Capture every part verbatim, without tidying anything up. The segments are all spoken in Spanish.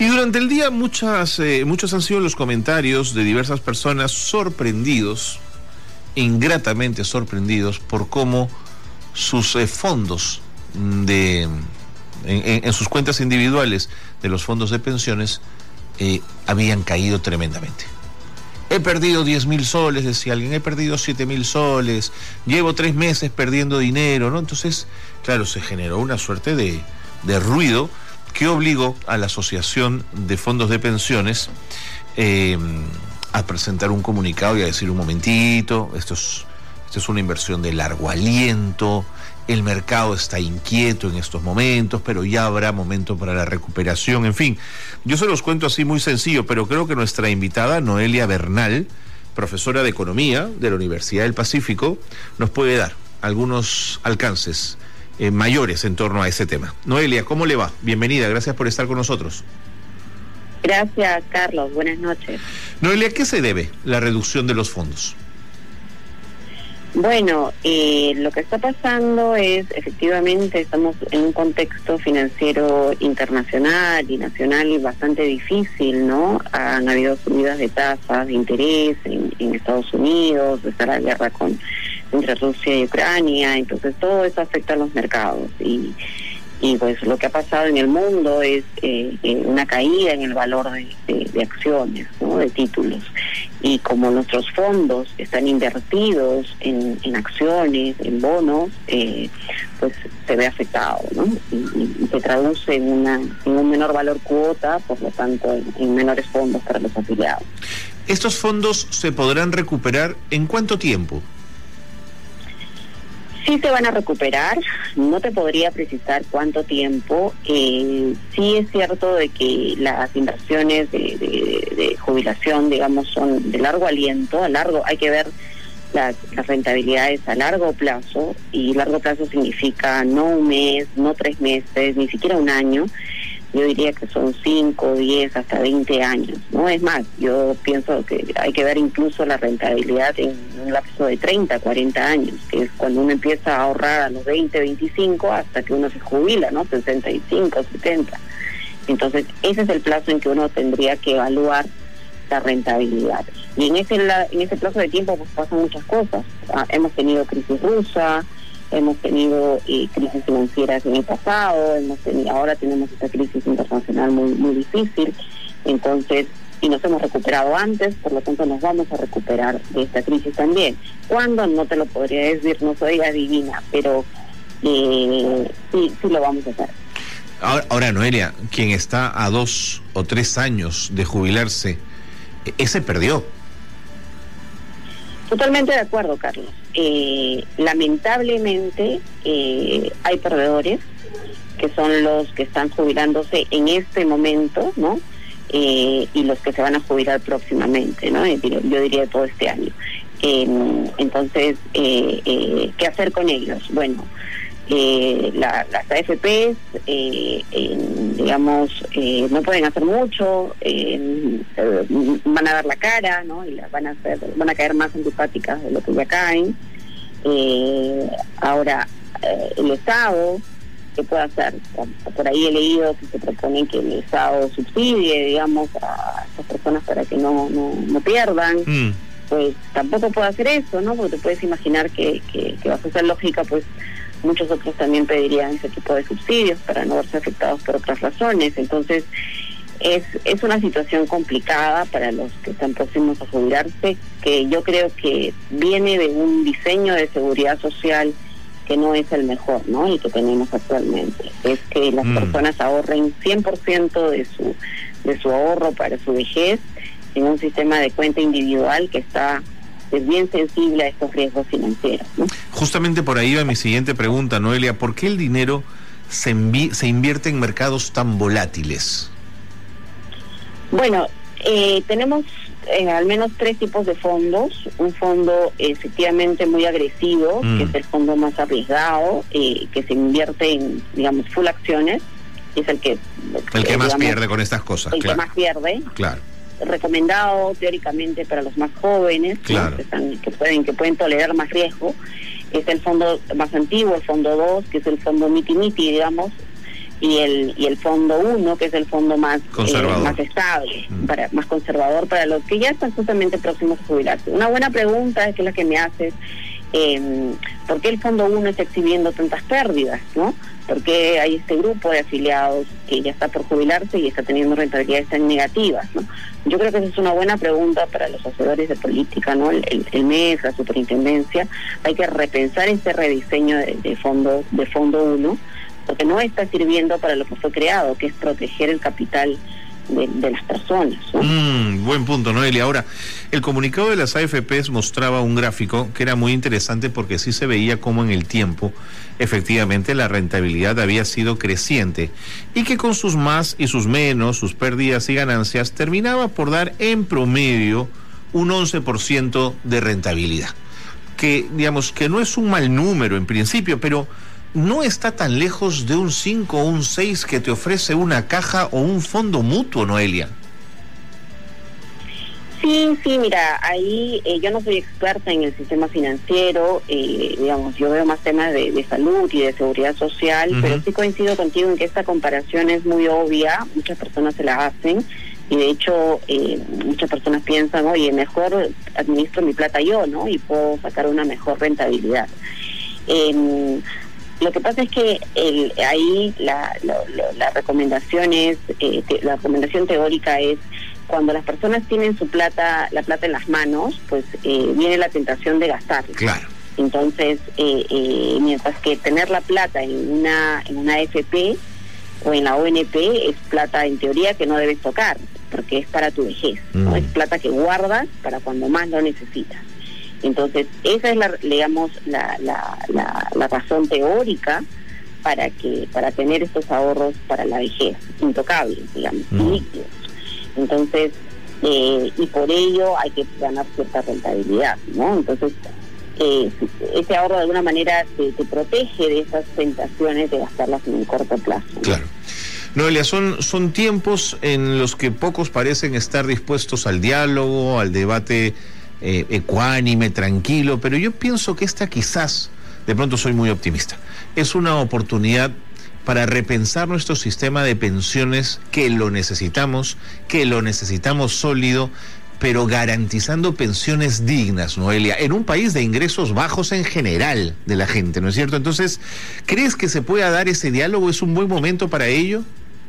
Y durante el día muchas, eh, muchos han sido los comentarios de diversas personas sorprendidos, ingratamente sorprendidos por cómo sus eh, fondos de en, en, en sus cuentas individuales de los fondos de pensiones eh, habían caído tremendamente. He perdido diez mil soles, decía alguien, he perdido siete mil soles, llevo tres meses perdiendo dinero, ¿no? Entonces, claro, se generó una suerte de, de ruido que obligó a la Asociación de Fondos de Pensiones eh, a presentar un comunicado y a decir un momentito, esto es, esto es una inversión de largo aliento, el mercado está inquieto en estos momentos, pero ya habrá momento para la recuperación, en fin. Yo se los cuento así muy sencillo, pero creo que nuestra invitada, Noelia Bernal, profesora de Economía de la Universidad del Pacífico, nos puede dar algunos alcances eh, mayores en torno a ese tema. Noelia, ¿cómo le va? Bienvenida, gracias por estar con nosotros. Gracias, Carlos. Buenas noches. Noelia, ¿a qué se debe la reducción de los fondos? Bueno, eh, lo que está pasando es, efectivamente, estamos en un contexto financiero internacional y nacional bastante difícil, ¿no? Han habido subidas de tasas de interés en, en Estados Unidos, está la guerra con entre Rusia y Ucrania, entonces todo eso afecta a los mercados y y pues lo que ha pasado en el mundo es eh, una caída en el valor de, de, de acciones, ¿no? De títulos. Y como nuestros fondos están invertidos en, en acciones, en bonos, eh, pues se ve afectado, ¿no? Y, y se traduce en, una, en un menor valor cuota, por lo tanto en, en menores fondos para los afiliados. ¿Estos fondos se podrán recuperar en cuánto tiempo? Sí se van a recuperar, no te podría precisar cuánto tiempo. Eh, sí es cierto de que las inversiones de, de, de jubilación, digamos, son de largo aliento, a largo, hay que ver las, las rentabilidades a largo plazo, y largo plazo significa no un mes, no tres meses, ni siquiera un año. Yo diría que son cinco, diez, hasta veinte años, ¿no? Es más, yo pienso que hay que ver incluso la rentabilidad en un lapso de treinta, cuarenta años, que es cuando uno empieza a ahorrar a los veinte, veinticinco, hasta que uno se jubila, ¿no? sesenta y cinco, setenta. Entonces, ese es el plazo en que uno tendría que evaluar la rentabilidad. Y en ese, en ese plazo de tiempo pues pasan muchas cosas. Ah, hemos tenido crisis rusa, hemos tenido eh, crisis financieras en el pasado, hemos tenido, ahora tenemos esta crisis internacional muy muy difícil, entonces, y nos hemos recuperado antes, por lo tanto nos vamos a recuperar de esta crisis también. ¿Cuándo? No te lo podría decir, no soy adivina, pero eh, sí, sí lo vamos a hacer. Ahora, ahora, Noelia, quien está a dos o tres años de jubilarse, ese perdió. Totalmente de acuerdo, Carlos. Eh, lamentablemente eh, hay perdedores, que son los que están jubilándose en este momento, ¿no? Eh, y los que se van a jubilar próximamente, ¿no? Yo diría todo este año. Eh, entonces, eh, eh, ¿qué hacer con ellos? Bueno, eh, la, las A F Pes, eh, eh, digamos, eh, no pueden hacer mucho, eh, van a dar la cara, ¿no? Y las van a hacer, van a caer más antipáticas de lo que ya caen. Eh, ahora, eh, el Estado, ¿qué puede hacer? Por ahí he leído que se propone que el Estado subsidie, digamos, a estas personas para que no, no, no pierdan. Mm. Pues tampoco puede hacer eso, ¿no? Porque te puedes imaginar que, que, que bajo esa lógica, pues muchos otros también pedirían ese tipo de subsidios para no verse afectados por otras razones. Entonces, es es una situación complicada para los que están próximos a jubilarse, que yo creo que viene de un diseño de seguridad social que no es el mejor, ¿no? El que tenemos actualmente. Es que las mm. personas ahorren cien por ciento de su, de su ahorro para su vejez en un sistema de cuenta individual que está es bien sensible a estos riesgos financieros, ¿no? Justamente por ahí va mi siguiente pregunta, Noelia. ¿Por qué el dinero se, envi- se invierte en mercados tan volátiles? Bueno, eh, tenemos eh, al menos tres tipos de fondos. Un fondo efectivamente muy agresivo, mm. que es el fondo más arriesgado, eh, que se invierte en, digamos, full acciones, es el que... El que eh, más digamos, pierde con estas cosas, El claro. que más pierde. Claro. Recomendado teóricamente para los más jóvenes, claro. ¿no? que, están, que pueden que pueden tolerar más riesgo. Es el fondo más antiguo, el fondo dos, que es el fondo miti-miti, digamos, y el y el fondo uno, que es el fondo más conservador, eh, más estable, mm. para más conservador para los que ya están justamente próximos a jubilarse. Una buena pregunta es que es la que me haces, eh, ¿por qué el fondo uno está exhibiendo tantas pérdidas, no? ¿Por qué hay este grupo de afiliados que ya está por jubilarse y está teniendo rentabilidades tan negativas, ¿no? Yo creo que esa es una buena pregunta para los hacedores de política, ¿no? El, el, el M E S, la superintendencia, hay que repensar este rediseño de, de fondo de fondo uno, porque no está sirviendo para lo que fue creado, que es proteger el capital de, de las personas, ¿no? Mm, buen punto, Noelia. Ahora, el comunicado de las A F Pes mostraba un gráfico que era muy interesante porque sí se veía cómo en el tiempo efectivamente la rentabilidad había sido creciente y que con sus más y sus menos, sus pérdidas y ganancias, terminaba por dar en promedio un once por ciento de rentabilidad, que digamos que no es un mal número en principio, pero no está tan lejos de un cinco o un seis que te ofrece una caja o un fondo mutuo, Noelia. Sí, sí, mira, ahí eh, yo no soy experta en el sistema financiero, eh, digamos, yo veo más temas de, de salud y de seguridad social, uh-huh. pero sí coincido contigo en que esta comparación es muy obvia, muchas personas se la hacen, y de hecho eh, muchas personas piensan, oye, mejor administro mi plata yo, ¿no? Y puedo sacar una mejor rentabilidad. Eh, Lo que pasa es que el, ahí la, la, la recomendación es, eh, te, la recomendación teórica es cuando las personas tienen su plata, la plata en las manos, pues eh, viene la tentación de gastarla. Claro. Entonces, eh, eh, mientras que tener la plata en una en una A F P o en la O N P es plata en teoría que no debes tocar, porque es para tu vejez, mm. ¿no? Es plata que guardas para cuando más lo necesitas. Entonces, esa es la, digamos, la, la, la, la razón teórica para que para tener estos ahorros para la vejez, intocables, digamos, mm. líquidos. Entonces, eh, y por ello hay que ganar cierta rentabilidad, ¿no? Entonces, eh, ese ahorro de alguna manera te, te protege de esas tentaciones de gastarlas en un corto plazo, ¿no? Claro. Noelia, son, son tiempos en los que pocos parecen estar dispuestos al diálogo, al debate Eh, ecuánime, tranquilo, pero yo pienso que esta quizás, de pronto soy muy optimista, es una oportunidad para repensar nuestro sistema de pensiones, que lo necesitamos, que lo necesitamos sólido, pero garantizando pensiones dignas, Noelia, en un país de ingresos bajos en general de la gente, ¿no es cierto? Entonces, ¿crees que se pueda dar ese diálogo? ¿Es un buen momento para ello?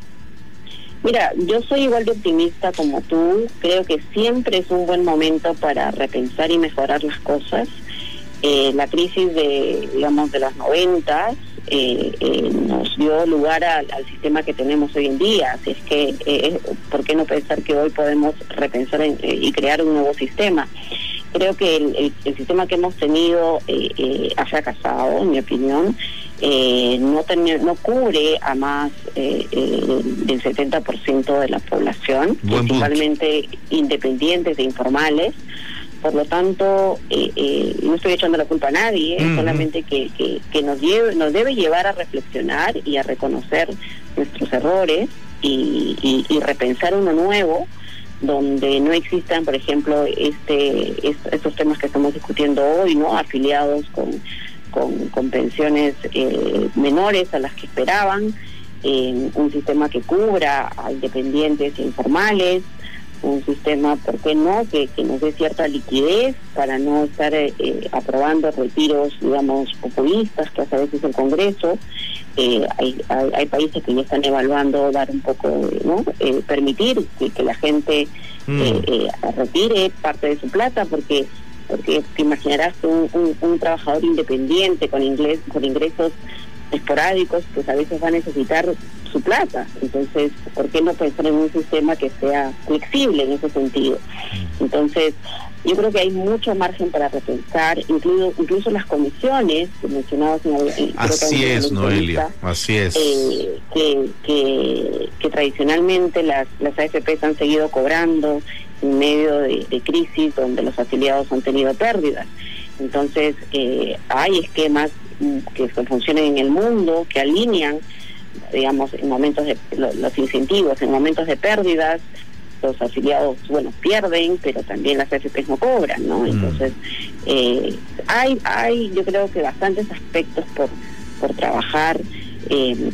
Mira, yo soy igual de optimista como tú, creo que siempre es un buen momento para repensar y mejorar las cosas. Eh, la crisis de, digamos, de los noventas eh, eh, nos dio lugar al, al sistema que tenemos hoy en día, así es que, eh, ¿por qué no pensar que hoy podemos repensar en, eh, y crear un nuevo sistema? Creo que el, el, el sistema que hemos tenido eh, eh, ha fracasado, en mi opinión. Eh, no, ten, no cubre a más eh, eh, del setenta por ciento de la población, Buen principalmente punto. Independientes e informales. Por lo tanto, eh, eh, no estoy echando la culpa a nadie, eh, uh-huh. solamente que, que, que nos, lleve, nos debe llevar a reflexionar y a reconocer nuestros errores y, y, y repensar uno nuevo, donde no existan, por ejemplo, este, estos temas que estamos discutiendo hoy, ¿no? Afiliados con Con, con pensiones eh, menores a las que esperaban, eh, un sistema que cubra a independientes e informales, un sistema, ¿por qué no?, que, que nos dé cierta liquidez para no estar eh, aprobando retiros, digamos, populistas que hace a veces el Congreso. Eh, hay, hay, hay países que ya están evaluando dar un poco, ¿no?, eh, permitir que, que la gente mm. eh, eh, retire parte de su plata, porque porque te imaginarás un, un, un trabajador independiente con inglés, con ingresos esporádicos, pues a veces va a necesitar su plata. Entonces, ¿por qué no pensar en un sistema que sea flexible en ese sentido? Entonces, yo creo que hay mucho margen para repensar, incluso, incluso las comisiones que mencionabas en el, en, así creo que es, Noelia, así es. Eh, que, que, que tradicionalmente las, las A F Pes han seguido cobrando en medio de, de crisis donde los afiliados han tenido pérdidas. Entonces, eh, hay esquemas que funcionan en el mundo, que alinean, digamos, en momentos de los, los incentivos, en momentos de pérdidas, los afiliados, bueno, pierden, pero también las A F Pes no cobran, ¿no? Entonces, eh, hay, hay, yo creo que bastantes aspectos por, por trabajar. Eh,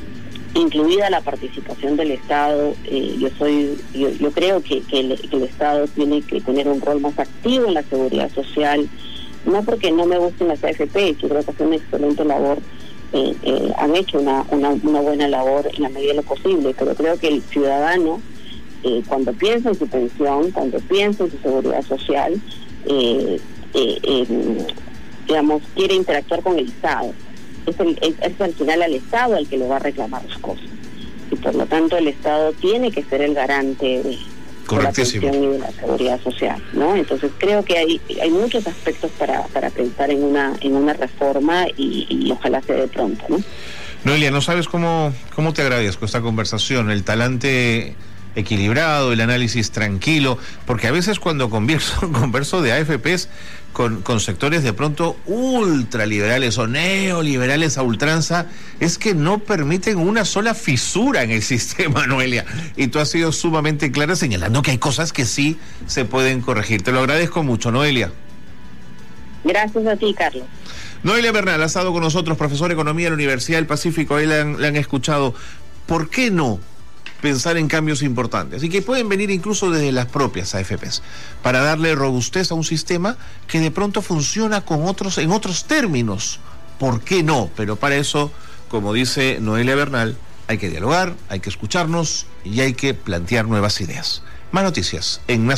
incluida la participación del Estado. eh, yo soy yo, yo creo que, que, el, que el Estado tiene que tener un rol más activo en la seguridad social, no porque no me gusten las A F P, yo creo que hacen una excelente labor, eh, eh, han hecho una, una, una buena labor en la medida de lo posible, pero creo que el ciudadano, eh, cuando piensa en su pensión, cuando piensa en su seguridad social, eh, eh, eh, digamos, quiere interactuar con el Estado. Es, el, es, es al final al Estado al que le va a reclamar las cosas. Y por lo tanto el Estado tiene que ser el garante de, de la pensión y de la seguridad social, ¿no? Entonces creo que hay hay muchos aspectos para, para pensar en una en una reforma y, y ojalá sea de pronto, ¿no? Noelia, no sabes cómo, cómo te agradezco esta conversación, el talante equilibrado, el análisis tranquilo, porque a veces cuando converso, converso de A F Pes con, con sectores de pronto ultraliberales o neoliberales a ultranza, es que no permiten una sola fisura en el sistema, Noelia, y tú has sido sumamente clara señalando que hay cosas que sí se pueden corregir. Te lo agradezco mucho, Noelia. Gracias a ti, Carlos. Noelia Bernal ha estado con nosotros, profesor de Economía de la Universidad del Pacífico. Ahí le han, le han escuchado. ¿Por qué no pensar en cambios importantes? Y que pueden venir incluso desde las propias A F Pes, para darle robustez a un sistema que de pronto funciona con otros, en otros términos. ¿Por qué no? Pero para eso, como dice Noelia Bernal, hay que dialogar, hay que escucharnos y hay que plantear nuevas ideas. Más noticias en Nacional.